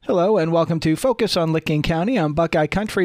Hello and welcome to Focus on Licking County on Buckeye Country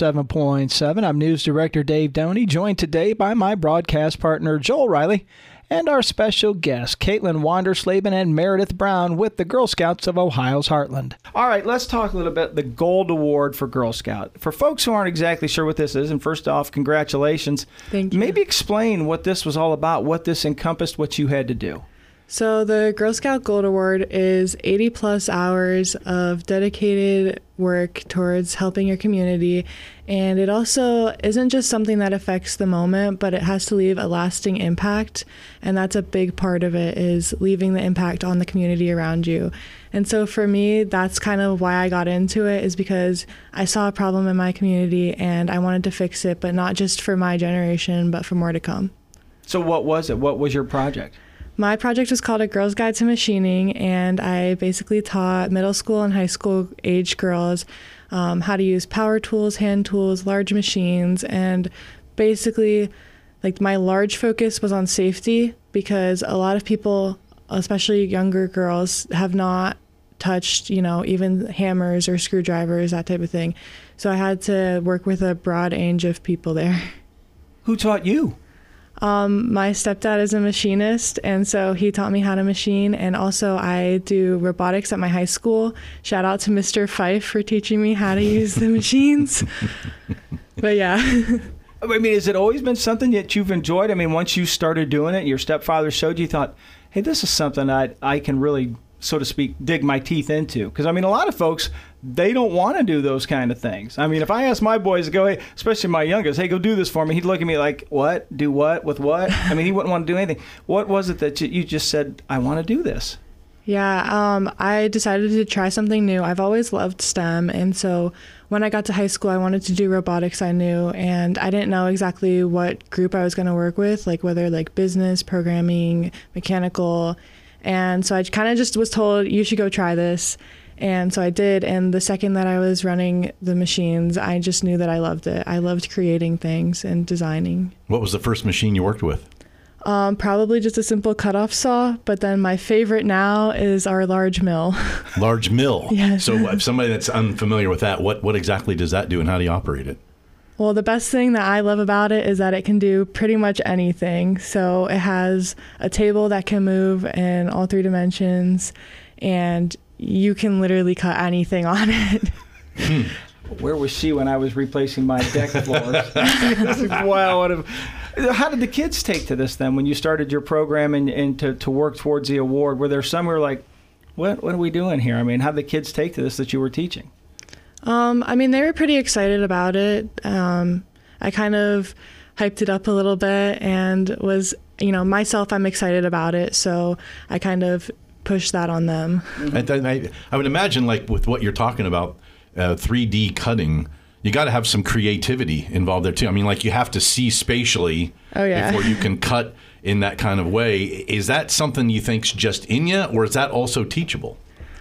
107.7. I'm News Director Dave Doney, joined today by my broadcast partner Joel Riley and our special guests, Caitlin Wandersleben and Meredith Brown with the Girl Scouts of Ohio's Heartland. All right, let's talk a little bit the Gold Award for Girl Scout. For folks who aren't exactly sure what this is, and first off, congratulations. Thank you. Maybe explain what this was all about, what this encompassed, what you had to do. So the Girl Scout Gold Award is 80 plus hours of dedicated work towards helping your community. And it also isn't just something that affects the moment, but it has to leave a lasting impact. And that's a big part of it, is leaving the impact on the community around you. And so for me, that's kind of why I got into it, is because I saw a problem in my community and I wanted to fix it, but not just for my generation, but for more to come. So what was it? What was your project? My project was called A Girl's Guide to Machining, and I basically taught middle school and high school age girls how to use power tools, hand tools, large machines, and basically, like, my large focus was on safety, because a lot of people, especially younger girls, have not touched, even hammers or screwdrivers, that type of thing. So I had to work with a broad range of people there. Who taught you? My stepdad is a machinist, and so he taught me how to machine. And also I do robotics at my high school. Shout out to Mr. Fife for teaching me how to use the machines. But yeah. I mean, has it always been something that you've enjoyed? I mean, once you started doing it, your stepfather showed you, thought, hey, this is something I can really, so to speak, dig my teeth into. Because, I mean, a lot of folks, they don't want to do those kind of things. I mean, if I ask my boys to go, hey, especially my youngest, hey, go do this for me, he'd look at me like, what? Do what? With what? I mean, he wouldn't want to do anything. What was it that you just said, I want to do this? Yeah, I decided to try something new. I've always loved STEM, and so when I got to high school, I wanted to do robotics, I knew, and I didn't know exactly what group I was going to work with, like whether like business, programming, mechanical. And so I kind of just was told, you should go try this. And so I did. And the second that I was running the machines, I just knew that I loved it. I loved creating things and designing. What was the first machine you worked with? Probably just a simple cutoff saw. But then my favorite now is our large mill. Large mill? Yes. So if somebody that's unfamiliar with that, what exactly does that do and how do you operate it? Well, the best thing that I love about it is that it can do pretty much anything. So it has a table that can move in all three dimensions, and you can literally cut anything on it. Where was she when I was replacing my deck floors? Wow. How did the kids take to this then when you started your program and to work towards the award? Were there some who were like, what are we doing here? I mean, how did the kids take to this that you were teaching? I mean, they were pretty excited about it. I kind of hyped it up a little bit and was, myself, I'm excited about it. So I kind of pushed that on them. I would imagine, like with what you're talking about, 3D cutting, you got to have some creativity involved there too. I mean, like you have to see spatially before you can cut in that kind of way. Is that something you think's just in you, or is that also teachable?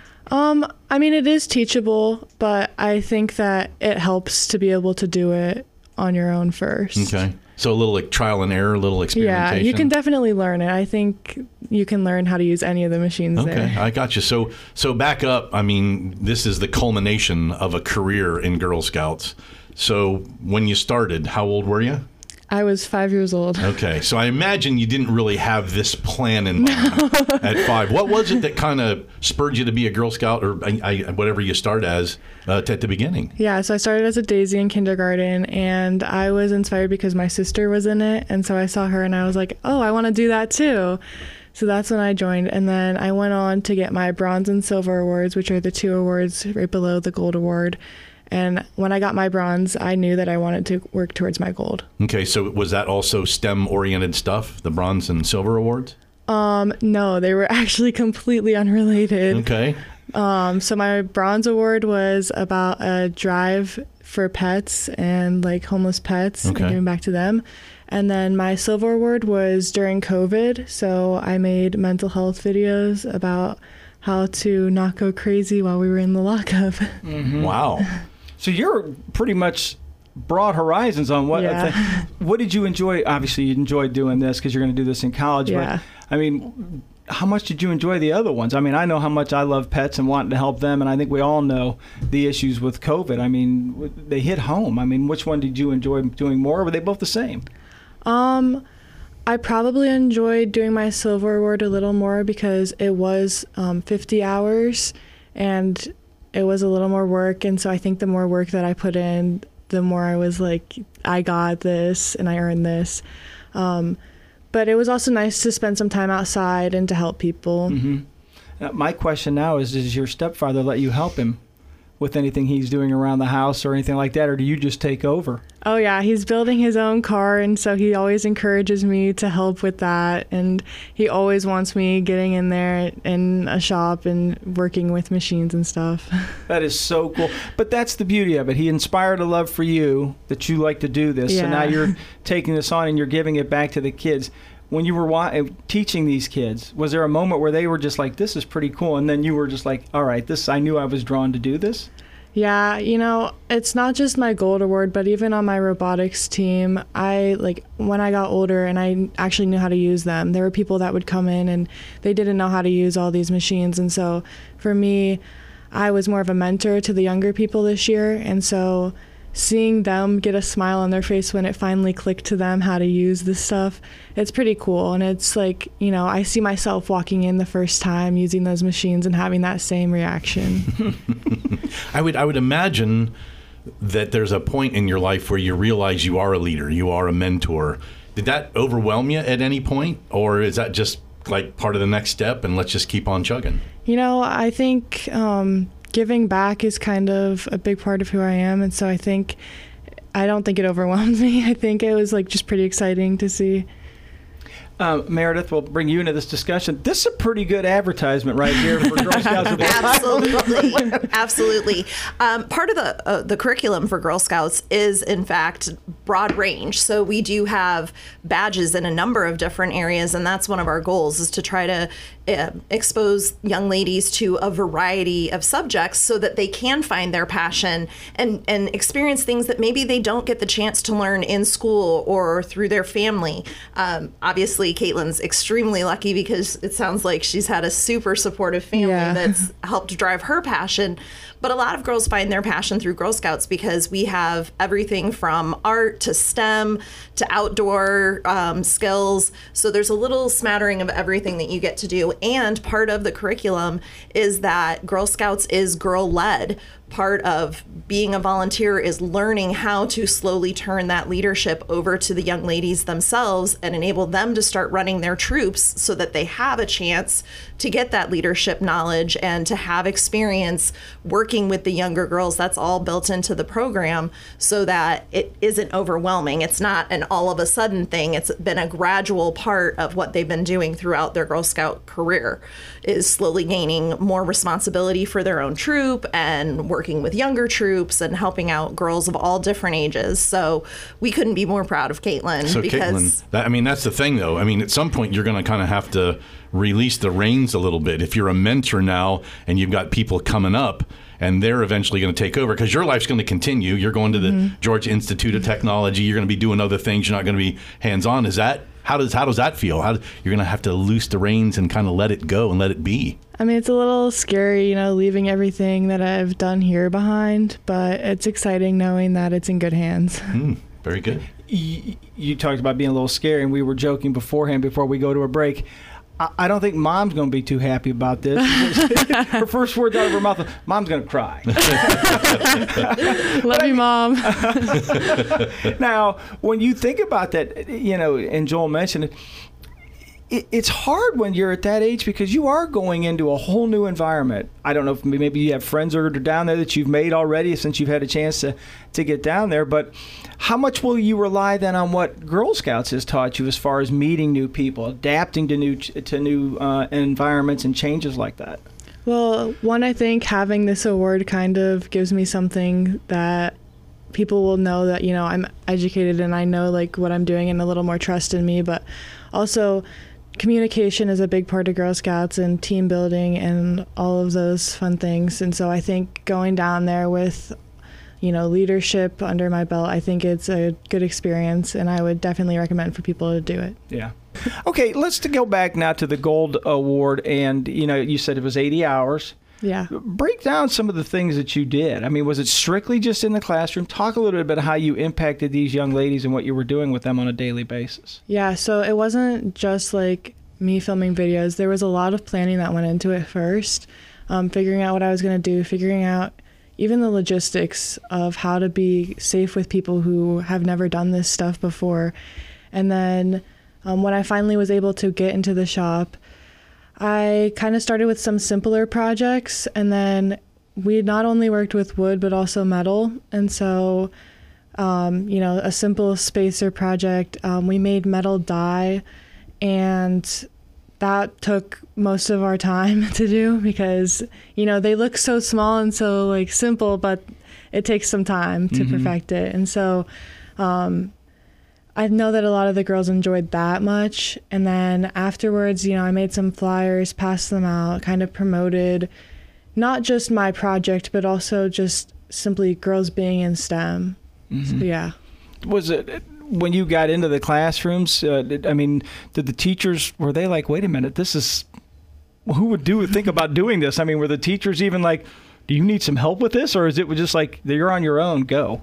I mean, it is teachable, but I think that it helps to be able to do it on your own first. Okay. So a little like trial and error, a little experimentation. Yeah, you can definitely learn it. I think you can learn how to use any of the machines there. Okay, I got you. So back up, I mean, this is the culmination of a career in Girl Scouts. So when you started, how old were you? I was 5 years old. Okay, so I imagine you didn't really have this plan in mind at 5. What was it that kind of spurred you to be a Girl Scout or whatever you start as at the beginning? Yeah, so I started as a daisy in kindergarten, and I was inspired because my sister was in it, and so I saw her and I was like, oh, I want to do that too. So that's when I joined, and then I went on to get my bronze and silver awards, which are the 2 awards right below the gold award. And when I got my bronze, I knew that I wanted to work towards my gold. Okay, so was that also STEM-oriented stuff, the bronze and silver awards? No, they were actually completely unrelated. Okay. So my bronze award was about a drive for pets and like homeless pets and giving back to them. And then my silver award was during COVID. So I made mental health videos about how to not go crazy while we were in the lockup. Mm-hmm. Wow. So you're pretty much broad horizons on what what did you enjoy? Obviously, you enjoyed doing this because you're going to do this in college. Yeah. But I mean, how much did you enjoy the other ones? I mean, I know how much I love pets and wanting to help them, and I think we all know the issues with COVID. I mean, they hit home. I mean, which one did you enjoy doing more, or were they both the same? I probably enjoyed doing my silver award a little more because it was 50 hours and it was a little more work. And so I think the more work that I put in, the more I was like, I got this and I earned this. But it was also nice to spend some time outside and to help people. Mm-hmm. My question now is, does your stepfather let you help him with anything he's doing around the house or anything like that, or do you just take over? Oh, yeah. He's building his own car, and so he always encourages me to help with that. And he always wants me getting in there in a shop and working with machines and stuff. That is so cool. But that's the beauty of it. He inspired a love for you that you like to do this. Yeah. So now you're taking this on and you're giving it back to the kids. When you were teaching these kids, was there a moment where they were just like, this is pretty cool, and then you were just like, all right, I knew I was drawn to do this? Yeah, it's not just my gold award, but even on my robotics team, when I got older and I actually knew how to use them, there were people that would come in and they didn't know how to use all these machines. And so for me, I was more of a mentor to the younger people this year. And so seeing them get a smile on their face when it finally clicked to them how to use this stuff, it's pretty cool. And it's like, I see myself walking in the first time using those machines and having that same reaction. I would imagine that there's a point in your life where you realize you are a leader, you are a mentor. Did that overwhelm you at any point, or is that just like part of the next step and let's just keep on chugging? I think giving back is kind of a big part of who I am, and so I don't think it overwhelmed me. I think it was just pretty exciting to see. Meredith, we'll bring you into this discussion. This is a pretty good advertisement right here for Girl Scouts. Absolutely. Part of the curriculum for Girl Scouts is, in fact, broad range. So we do have badges in a number of different areas, and that's one of our goals, is to try to expose young ladies to a variety of subjects so that they can find their passion and experience things that maybe they don't get the chance to learn in school or through their family. Obviously, Caitlin's extremely lucky because it sounds like she's had a super supportive family that's helped drive her passion. But a lot of girls find their passion through Girl Scouts because we have everything from art to STEM to outdoor skills. So there's a little smattering of everything that you get to do. And part of the curriculum is that Girl Scouts is girl-led. Part of being a volunteer is learning how to slowly turn that leadership over to the young ladies themselves and enable them to start running their troops so that they have a chance to get that leadership knowledge and to have experience working with the younger girls. That's all built into the program so that it isn't overwhelming. It's not an all of a sudden thing. It's been a gradual part of what they've been doing throughout their Girl Scout career, is slowly gaining more responsibility for their own troop and working with younger troops and helping out girls of all different ages. So we couldn't be more proud of Caitlin. So because Caitlin, that's the thing, though. I mean, at some point, you're going to kind of have to release the reins a little bit. If you're a mentor now and you've got people coming up and they're eventually going to take over, because your life's going to continue. You're going to the Georgia Institute of Technology. You're going to be doing other things. You're not going to be hands-on. How does that feel? You're going to have to loose the reins and kind of let it go and let it be. I mean, it's a little scary, leaving everything that I've done here behind, but it's exciting knowing that it's in good hands. Very good. You talked about being a little scary, and we were joking beforehand before we go to a break. I don't think Mom's going to be too happy about this. Her first words out of her mouth, Mom's going to cry. Love you, Mom. Now, when you think about that, and Joel mentioned it, it's hard when you're at that age because you are going into a whole new environment. I don't know if maybe you have friends that are down there that you've made already since you've had a chance to get down there, but how much will you rely then on what Girl Scouts has taught you as far as meeting new people, adapting to new environments and changes like that? Well, one, I think having this award kind of gives me something that people will know that, I'm educated and I know what I'm doing and a little more trust in me, but also communication is a big part of Girl Scouts and team building and all of those fun things. And so I think going down there with leadership under my belt. I think it's a good experience, and I would definitely recommend for people to do it. Yeah. Okay, let's go back now to the Gold Award, and you said it was 80 hours. Yeah. Break down some of the things that you did. I mean, was it strictly just in the classroom? Talk a little bit about how you impacted these young ladies and what you were doing with them on a daily basis. Yeah, so it wasn't just like me filming videos. There was a lot of planning that went into it first, figuring out what I was going to do, figuring out even the logistics of how to be safe with people who have never done this stuff before. And then when I finally was able to get into the shop, I kind of started with some simpler projects, and then we not only worked with wood but also metal. And so, a simple spacer project, we made metal die, and that took most of our time to do because, they look so small and so like simple, but it takes some time to perfect it. And so, I know that a lot of the girls enjoyed that much. And then afterwards, I made some flyers, passed them out, kind of promoted not just my project, but also just simply girls being in STEM. So, yeah. Was it when you got into the classrooms? Did the teachers, were they like, wait a minute, who would think about doing this? I mean, were the teachers even like, do you need some help with this? Or is it just like, you're on your own, go?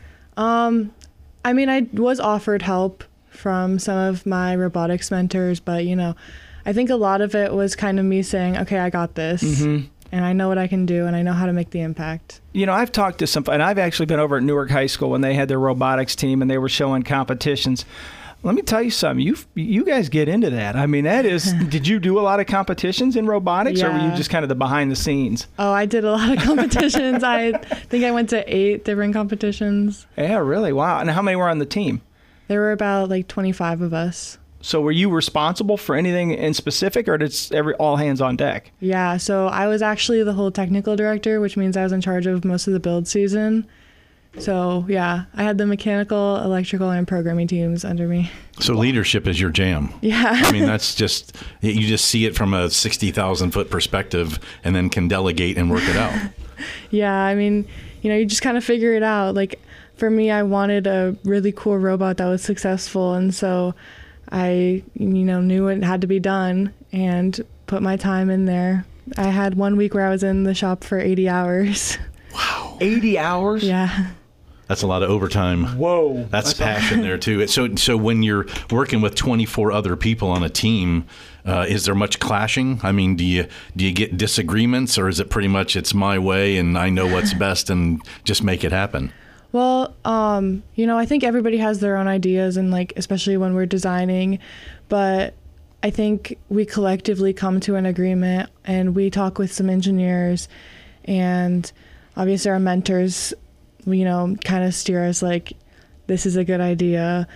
I was offered help from some of my robotics mentors, but, I think a lot of it was kind of me saying, okay, I got this, and I know what I can do, and I know how to make the impact. I've talked to and I've actually been over at Newark High School when they had their robotics team, and they were showing competitions. Let me tell you something. You guys get into that. I mean, that is, did you do a lot of competitions in robotics, or were you just kind of the behind the scenes? Oh, I did a lot of competitions. I think I went to 8 different competitions. Yeah, really? Wow. And how many were on the team? There were about 25 of us. So were you responsible for anything in specific, or did all hands on deck? Yeah, so I was actually the whole technical director, which means I was in charge of most of the build season. So, yeah, I had the mechanical, electrical, and programming teams under me. So leadership is your jam. Yeah. I mean, that's just, you just see it from a 60,000-foot perspective and then can delegate and work it out. Yeah, you just kind of figure it out. Like, for me, I wanted a really cool robot that was successful, and so I, knew it had to be done and put my time in there. I had 1 week where I was in the shop for 80 hours. Wow. 80 hours? Yeah. That's a lot of overtime. Whoa. That's passion there, too. So when you're working with 24 other people on a team, is there much clashing? I mean, do you get disagreements, or is it pretty much it's my way and I know what's best and just make it happen? Well, I think everybody has their own ideas, and especially when we're designing, but I think we collectively come to an agreement, and we talk with some engineers, and obviously our mentors, kind of steer us this is a good idea.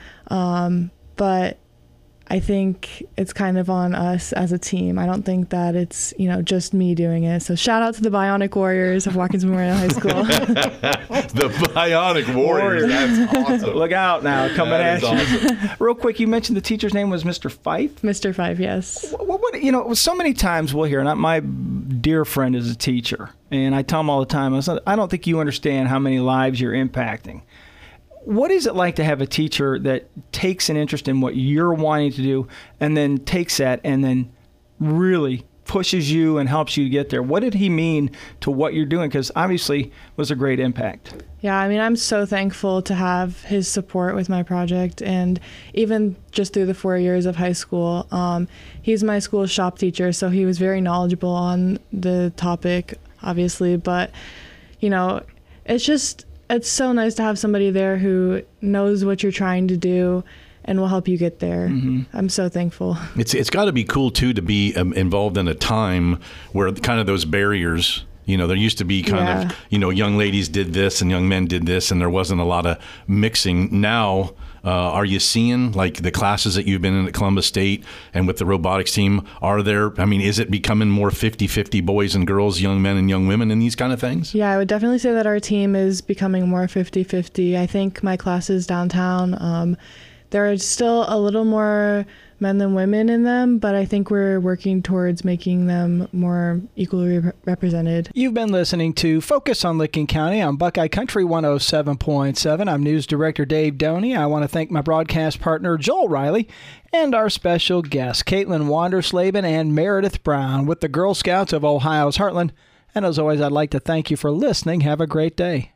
But I think it's kind of on us as a team. I don't think that it's, just me doing it. So shout out to the Bionic Warriors of Watkins Memorial High School. The Bionic Warriors. That's awesome. Look out now, coming at you. Awesome. Real quick, you mentioned the teacher's name was Mr. Fife? Mr. Fife, yes. So many times we'll hear, and my dear friend is a teacher, and I tell him all the time, I don't think you understand how many lives you're impacting. What is it like to have a teacher that takes an interest in what you're wanting to do and then takes that and then really pushes you and helps you get there? What did he mean to what you're doing? Because obviously it was a great impact. Yeah, I'm so thankful to have his support with my project, and even just through the 4 years of high school. He's my school shop teacher, so he was very knowledgeable on the topic, obviously. But, it's so nice to have somebody there who knows what you're trying to do and will help you get there. Mm-hmm. I'm so thankful. It's got to be cool, too, to be involved in a time where kind of those barriers, there used to be kind of, young ladies did this and young men did this, and there wasn't a lot of mixing. Now, are you seeing the classes that you've been in at Columbus State and with the robotics team? Is it becoming more 50-50 boys and girls, young men and young women in these kind of things? Yeah, I would definitely say that our team is becoming more 50-50. I think my classes downtown, they're still a little more men than women in them, but I think we're working towards making them more equally represented. You've been listening to Focus on Licking County on Buckeye Country 107.7. I'm News Director Dave Doney. I want to thank my broadcast partner, Joel Riley, and our special guests, Caitlin Wanderslaben and Meredith Brown with the Girl Scouts of Ohio's Heartland. And as always, I'd like to thank you for listening. Have a great day.